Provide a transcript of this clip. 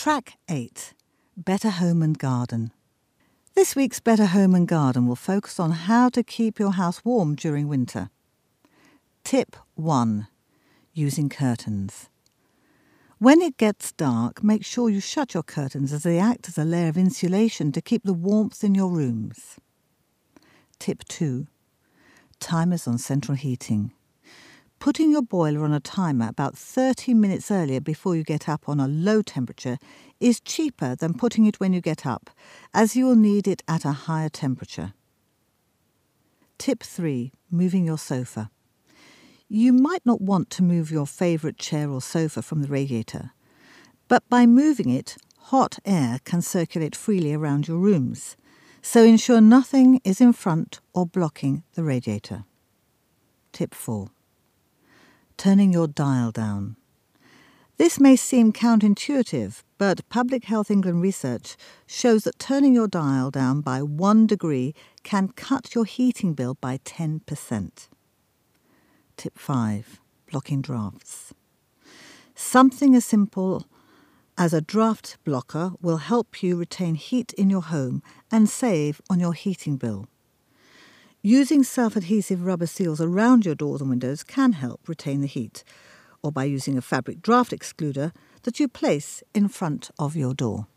Track 8. Better Home and Garden. This week's Better Home and Garden will focus on how to keep your house warm during winter. Tip 1. Using curtains. When it gets dark, make sure you shut your curtains as they act as a layer of insulation to keep the warmth in your rooms. Tip 2. Timers on central heating. Putting your boiler on a timer about 30 minutes earlier before you get up on a low temperature is cheaper than putting it when you get up, as you will need it at a higher temperature. Tip 3. Moving your sofa. You might not want to move your favourite chair or sofa from the radiator, but by moving it, hot air can circulate freely around your rooms, so ensure nothing is in front or blocking the radiator. Tip 4. Turning your dial down. This may seem counterintuitive, but Public Health England research shows that turning your dial down by 1 degree can cut your heating bill by 10%. Tip 5. Blocking drafts. Something as simple as a draft blocker will help you retain heat in your home and save on your heating bill. Using self-adhesive rubber seals around your doors and windows can help retain the heat, or by using a fabric draft excluder that you place in front of your door.